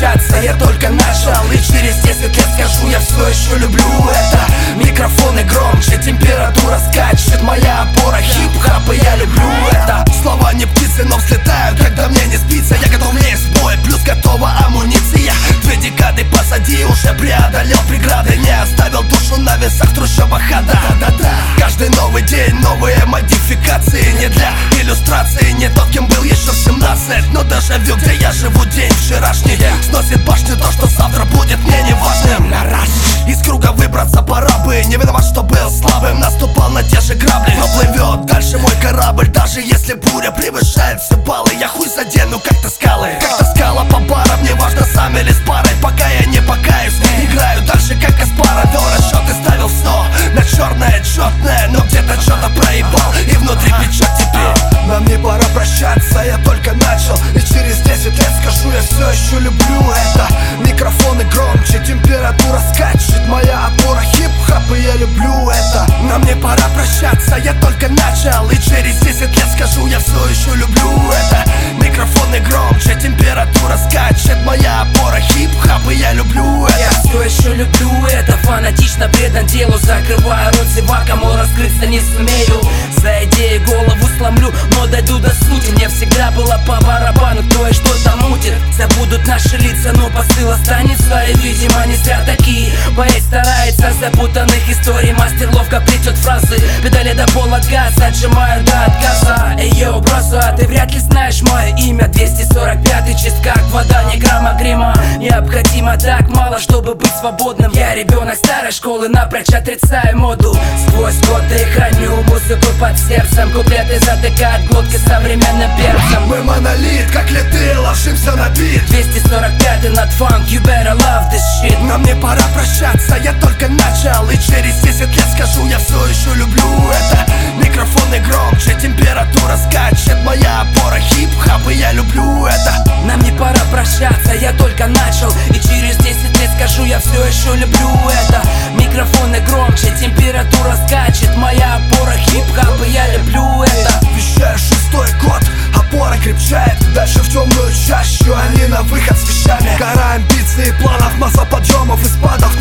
прощаться, я только начал. И через 10 лет скажу, я все еще люблю это. Микрофоны громче, температура скачет, моя опора хип-хап, и я люблю это. Слова не птицы, но взлетают, когда мне не спится. Я готов лезть в бой, плюс готова амуниция. 2 декады позади, уже преодолел преграды. Не оставил душу на весах в трущобах хода. Каждый новый день, новые модификации. Не для иллюстрации, не тот, кем был еще в 17. Но дежавю, где я живу, день вчерашний сносит башню, то, что завтра будет мне не важным. Из круга выбраться пора бы. Не виноват, что был слабым, наступал на те же грабли. Но плывет дальше мой корабль, даже если буря превышает все баллы. Я хуй задену, как-то скалы, как-то скала по барам. Не важно, сам или с парой, пока я не покаюсь. Играю дальше, как Каспара, вел расчеты, ставил все на черное четное, но где-то что-то проебал, и внутри печать теперь. Нам не пора прощаться, я только начал. И через 10 лет скажу, я все еще люблю это. Микрофоны громче, температура скачет, моя опора хип-хап, и я люблю это. Нам не пора прощаться, я только начал. И через 10 лет скажу, я все еще люблю это. Микрофоны громче, температура скачет, моя опора хип-хап, и я люблю это. Я все еще люблю это, фанатично предан делу. Закрываю рот зевакам, мол, раскрыться не сумею. За идеи голову сломлю, но дойду до сути. Мне всегда было по барабану, кто и что-то мутит. Забудут наши лица, но посыл останется. И, видимо, не зря такие. Поэт старается запутанных историй. Мастер ловко плетет фразы, педали до пола газа, отжимаю до отказа. Эй, йоу, бросу, ты вряд ли знаешь мое имя. 245-й, чист как вода, ни грамма грима. Необходимо так мало, чтобы быть свободным. Я ребенок старой школы, напрочь отрицаю моду. Сквозь годы храню музыку под сердцем. Куплеты затыкают глотки современным перцем. Мы монолит, как литы, ложимся на бит. 245-й над фанк, you better love this shit. Нам не пора прощаться, я только начал. И через 10 лет скажу, я все еще люблю это. Микрофоны громче, температура скачет, моя опора хип-хап, и я люблю это. Нам не пора прощаться, я только начал. И через 10 лет скажу, я все еще люблю это. Микрофоны громче, температура скачет, моя опора хип-хап, и я люблю это. Вещаю 6-й год, опора крепчает. Дальше в темную чащу, они на выход с вещами. Гора амбиций, планов, масса подъемов и спадов.